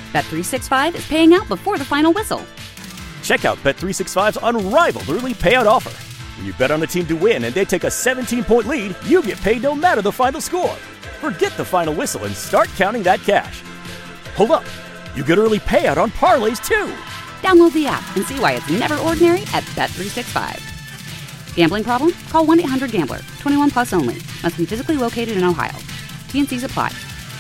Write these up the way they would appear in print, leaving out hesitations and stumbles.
Bet365 is paying out before the final whistle. Check out Bet365's unrivaled early payout offer. When you bet on a team to win and they take a 17-point lead, you get paid no matter the final score. Forget the final whistle and start counting that cash. Hold up. You get early payout on parlays, too. Download the app and see why it's never ordinary at Bet365. Gambling problem? Call 1-800-GAMBLER. 21 plus only. Must be physically located in Ohio. T&Cs apply.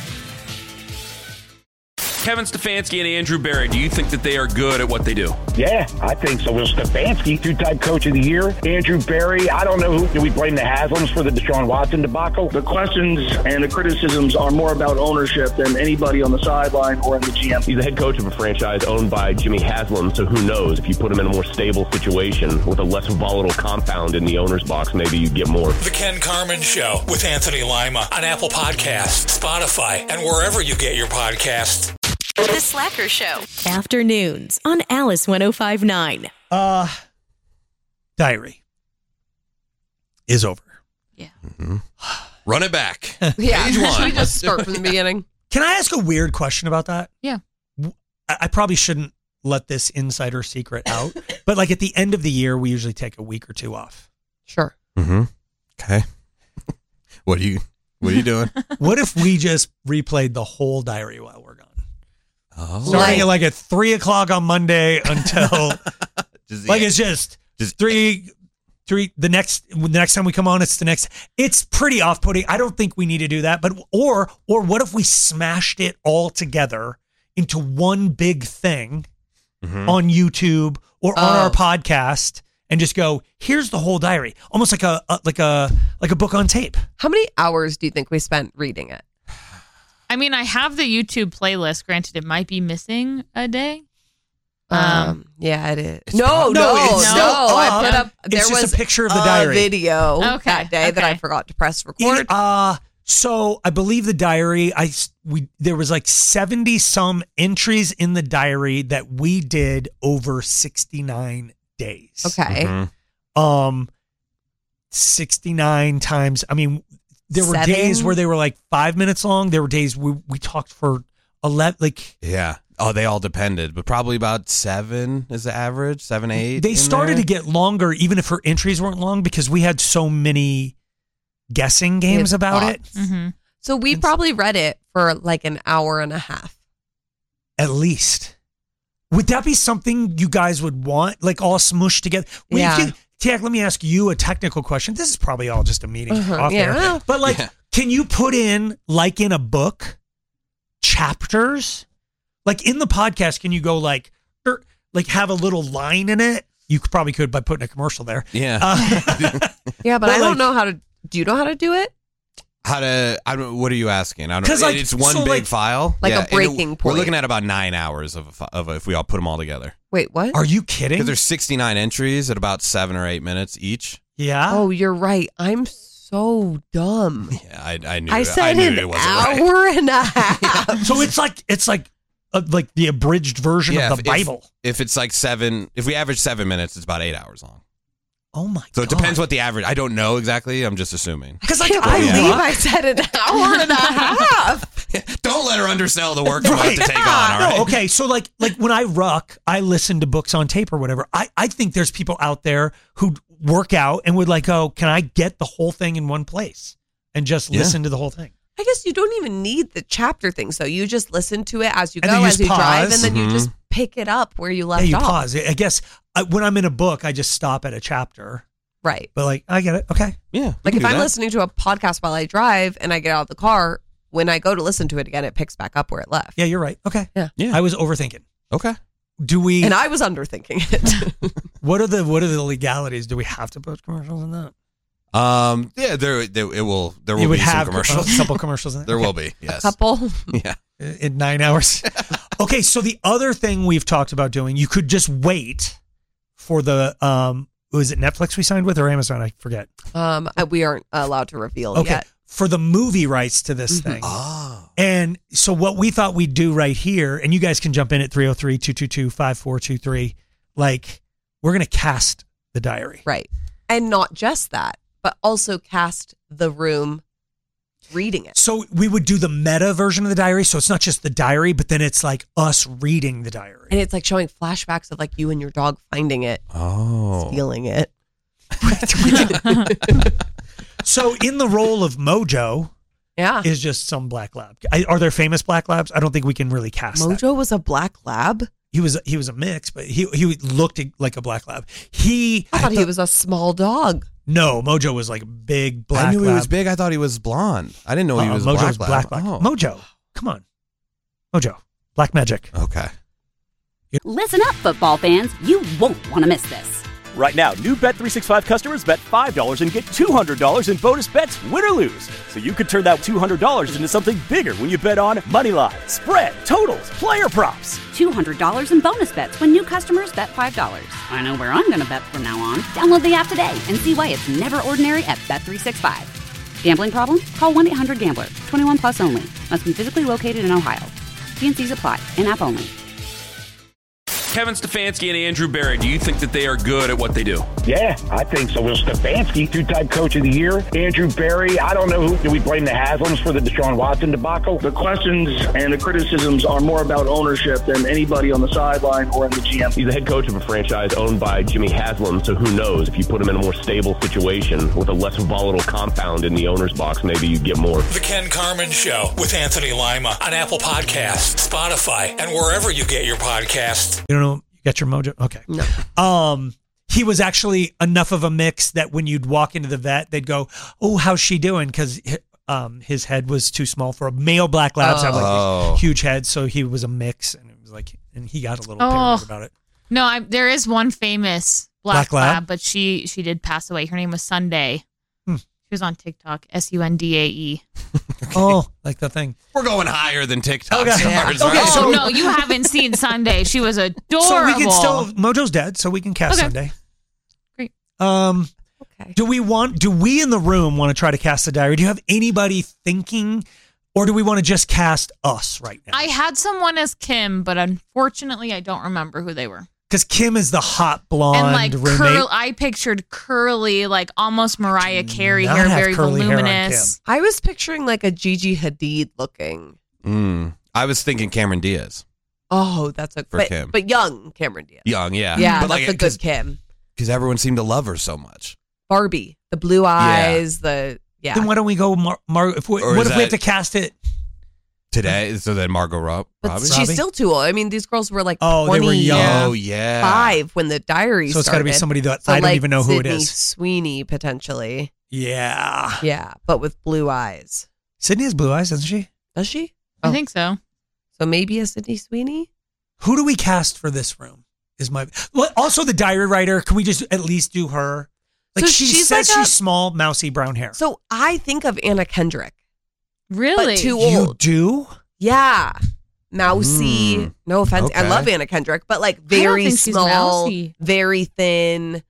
Kevin Stefanski and Andrew Berry, do you think that they are good at what they do? Yeah, I think so. Well, Stefanski, two-time coach of the year. Andrew Berry, I don't know who. Do we blame the Haslams for the Deshaun Watson debacle? The questions and the criticisms are more about ownership than anybody on the sideline or in the GM. He's the head coach of a franchise owned by Jimmy Haslam, so who knows? If you put him in a more stable situation with a less volatile compound in the owner's box, maybe you get more. The Ken Carman Show with Anthony Lima on Apple Podcasts, Spotify, and wherever you get your podcasts. The Slacker Show. Afternoons on Alice 105.9. Diary is over. Yeah. Mm-hmm. Run it back. Yeah. Page one. Should we just start from the beginning? Can I ask a weird question about that? Yeah. I probably shouldn't let this insider secret out, but like at the end of the year, we usually take a week or two off. Sure. Mm-hmm. Okay. What are you doing? What if we just replayed the whole diary while we're gone? Oh. Starting at 3 o'clock on Monday until it's just three. The next time we come on, it's pretty off-putting. I don't think we need to do that. But or what if we smashed it all together into one big thing on YouTube or on our podcast and just go, here's the whole diary, almost like a book on tape. How many hours do you think we spent reading it? I mean, I have the YouTube playlist. Granted, it might be missing a day. Yeah, it is. No. I put up. There it's was just a picture of the diary video that day that I forgot to press record. So I believe the diary. There was like 70 some entries in the diary that we did over 69 days. Okay. 69 times. I mean, there were days where they were like 5 minutes long. There were days we talked for 11. Yeah. Oh, they all depended, but probably about 7 is the average. 7, 8. They started to get longer, even if her entries weren't long, because we had so many guessing games about it. Mm-hmm. So we probably read it for like an hour and a half. At least. Would that be something you guys would want, like all smooshed together? Tack, let me ask you a technical question. This is probably all just a meeting off there. But can you put in, like in a book, chapters? Like in the podcast, can you go like have a little line in it? You probably could by putting a commercial there. Yeah. Yeah, but I don't know how to. Do you know how to do it? What are you asking? I don't. Because it's one big file, like a breaking point. We're looking at about 9 hours of if we all put them all together. Wait, what? Are you kidding? Because there's 69 entries at about 7 or 8 minutes each. Yeah. Oh, you're right. I'm so dumb. Yeah, I knew. I said it wasn't right. hour and a half. So it's like the abridged version of the Bible. If it's like 7, if we average 7 minutes, it's about 8 hours long. Oh my God. So it depends what the average. I don't know exactly. I'm just assuming. Because I believe I said an hour and a half. Don't let her undersell the work you have to take on. All right. No, okay. So like when I I listen to books on tape or whatever. I think there's people out there who work out and would go, can I get the whole thing in one place and just listen to the whole thing? I guess you don't even need the chapter thing. So you just listen to it as you And go, then you as you just drive, pause. and then you just pick it up where you left Yeah, you off. pause. I guess when I'm in a book, I just stop at a chapter. Right. But I get it. Okay. Yeah. Like if I'm listening to a podcast while I drive and I get out of the car, when I go to listen to it again, it picks back up where it left. Yeah, you're right. Okay. Yeah. I was overthinking. Okay. Do we? And I was underthinking it. What are the legalities? Do we have to put commercials in that? Yeah, there will be some commercials. A couple commercials in there. There will be, yes. A couple? Yeah. In 9 hours. Okay, so the other thing we've talked about doing, you could just wait for the was it Netflix we signed with or Amazon? I forget. We aren't allowed to reveal yet. For the movie rights to this thing. Oh. And so what we thought we'd do right here, and you guys can jump in at 303-222-5423, we're going to cast the diary. Right. And not just that, but also cast The Room reading it. So we would do the meta version of the diary. So it's not just the diary, but then it's like us reading the diary. And it's like showing flashbacks of like you and your dog finding it, stealing it. So in the role of Mojo, is just some black lab. Are there famous black labs? I don't think we can really cast that. Mojo was a black lab? He was a mix, but he looked like a black lab. I thought he was a small dog. No, Mojo was like a big black lab. I knew he was big. I thought he was blonde. I didn't know he was Mojo's black. Oh. Mojo, come on. Mojo, black magic. Okay. Listen up, football fans. You won't want to miss this. Right now, new Bet365 customers bet $5 and get $200 in bonus bets, win or lose. So you could turn that $200 into something bigger when you bet on money line, spread, totals, player props. $200 in bonus bets when new customers bet $5. I know where I'm going to bet from now on. Download the app today and see why it's never ordinary at Bet365. Gambling problem? Call 1-800-GAMBLER. 21 plus only. Must be physically located in Ohio. T&Cs apply. In-app only. Kevin Stefanski and Andrew Berry, do you think that they are good at what they do? Yeah, I think so. Will Stefanski, two-time coach of the year. Andrew Berry, I don't know who. Do we blame the Haslams for the Deshaun Watson debacle? The questions and the criticisms are more about ownership than anybody on the sideline or in the GM. He's the head coach of a franchise owned by Jimmy Haslam, so who knows? If you put him in a more stable situation with a less volatile compound in the owner's box, maybe you'd get more. The Ken Carmen Show with Anthony Lima on Apple Podcasts, Spotify, and wherever you get your podcasts. You don't know, you got your Mojo? Okay. No. He was actually enough of a mix that when you'd walk into the vet, they'd go, "Oh, how's she doing?" Because his head was too small for a male black labs have like these huge heads, so he was a mix, and it was like, and he got a little paranoid about it. No, there is one famous black lab, but she did pass away. Her name was Sunday. She was on TikTok, Sundae. Oh, like the thing. We're going higher than TikTok Okay. stars, Okay, right? So no, you haven't seen Sunday. She was adorable. So we can still, Mojo's dead, so we can cast Sunday. Great. Okay. Do we in the room want to try to cast the diary? Do you have anybody thinking, or do we want to just cast us right now? I had someone as Kim, but unfortunately, I don't remember who they were. Because Kim is the hot blonde And like roommate. I pictured curly, like almost Mariah Carey not hair, have very curly hair on voluminous. I was picturing like a Gigi Hadid looking. I was thinking Cameron Diaz. Oh, that's a Kim. but young Cameron Diaz. Young, yeah. Yeah, but that's a good Kim. Because everyone seemed to love her so much. Barbie, the blue eyes, Then why don't we go, if we have to cast it today? So then Margot Robbie? But she's still too old. I mean, these girls were like 20, they were young. Oh, yeah. 5 when the diary So it's started. got to be somebody that So I don't like even know who it Sydney is. Sweeney, potentially. Yeah. Yeah, but with blue eyes. Sydney has blue eyes, doesn't she? Does she? I think so. So maybe a Sydney Sweeney? Who do we cast for this room? Also the diary writer. Can we just at least do her? Like So she she's says like she's small, mousy, brown hair. So I think of Anna Kendrick. Really? But too You old. do? Yeah. Mousy. No offense. I Okay. love Anna Kendrick, but like I don't very think she's small, mousy. very thin.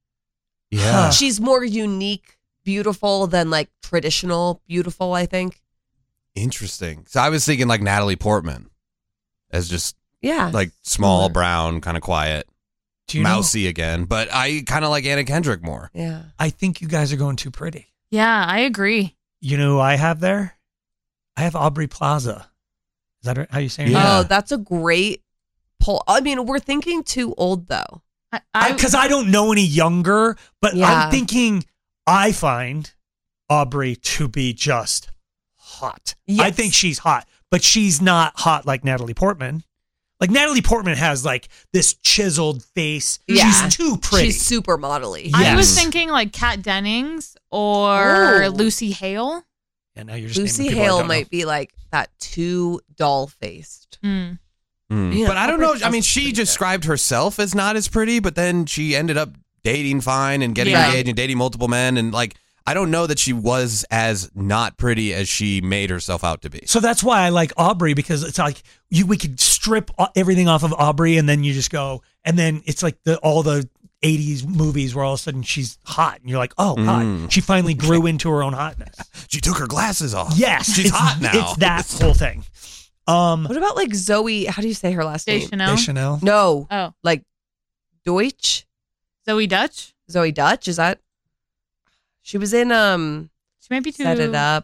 Yeah. She's more unique, beautiful than like traditional beautiful, I think. Interesting. So I was thinking like Natalie Portman as just Yeah. like small, brown, kind of quiet, Do you know? mousy again. But I kind of like Anna Kendrick more. Yeah. I think you guys are going too pretty. Yeah, I agree. You know who I have there? I have Aubrey Plaza. Is that how you say her name? Yeah. Oh, that's a great poll. I mean, we're thinking too old though. Because I don't know any younger, but Yeah. I'm thinking I find Aubrey to be just hot. I Yes. think she's hot, but she's not hot like Natalie Portman. Like Natalie Portman has like this chiseled face. Yeah. She's too pretty. She's super modelly. I was Yes. thinking like Kat Dennings or Oh. Lucy Hale. Yeah, now you're just Lucy naming people I Hale don't know. might be like that too doll faced. Mm. Yeah, But I don't know. Aubrey I mean, Plaza's she pretty described herself as not as pretty, but then she ended up dating fine and getting Yeah. engaged and dating multiple men. And like, I don't know that she was as not pretty as she made herself out to be. So that's why I like Aubrey, because it's like we could strip everything off of Aubrey and then you just go, and then it's like all the 80s movies where all of a sudden she's hot and you're like, oh, hot. She finally grew into her own hotness. She took her glasses off. Yes. She's hot now. It's that whole thing. What about like Zoe? How do you say her last name? Deschanel. Deschanel. No. Oh, Like Deutsch? Zoe Dutch. Zoe Dutch? Is that? She was in She might be too. Set It Up.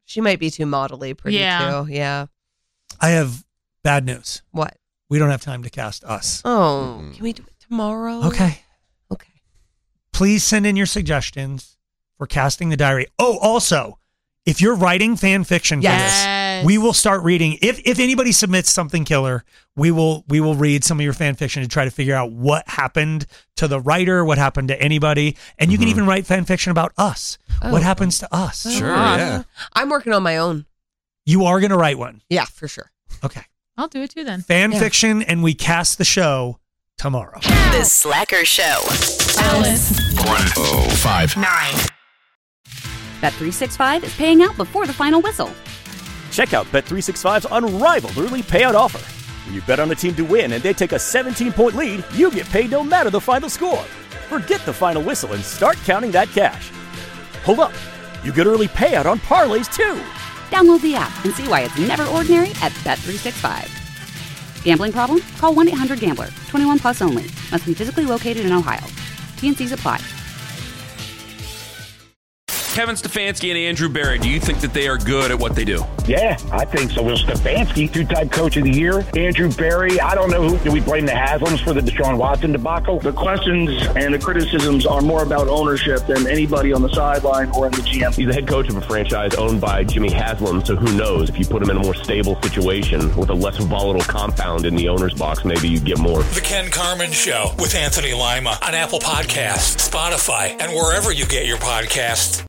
She might be too modelly pretty too. Yeah. I have bad news. What? We don't have time to cast us. Oh, can we do it tomorrow? Okay. Please send in your suggestions for casting the diary. Oh, also, if you're writing fan fiction for this, we will start reading. If anybody submits something killer, we will read some of your fan fiction to try to figure out what happened to the writer, what happened to anybody, and you can even write fan fiction about us. What happens to us? Sure, yeah. I'm working on my own. You are going to write one? Yeah, for sure. Okay. I'll do it too then. Fan fiction, and we cast the show tomorrow. The Slacker Show. Alice. 105.9. Bet365 is paying out before the final whistle. Check out Bet365's unrivaled early payout offer. When you bet on a team to win and they take a 17-point lead, you get paid no matter the final score. Forget the final whistle and start counting that cash. Hold up. You get early payout on parlays too. Download the app and see why it's never ordinary at Bet365. Gambling problem? Call 1-800-GAMBLER. 21 plus only. Must be physically located in Ohio. T&Cs apply. Kevin Stefanski and Andrew Berry, do you think that they are good at what they do? Yeah, I think so. Will Stefanski, two-time coach of the year. Andrew Berry, I don't know who. Do we blame the Haslams for the Deshaun Watson debacle? The questions and the criticisms are more about ownership than anybody on the sideline or in the GM. He's the head coach of a franchise owned by Jimmy Haslam, so who knows? If you put him in a more stable situation with a less volatile compound in the owner's box, maybe you get more. The Ken Carman Show with Anthony Lima on Apple Podcasts, Spotify, and wherever you get your podcasts.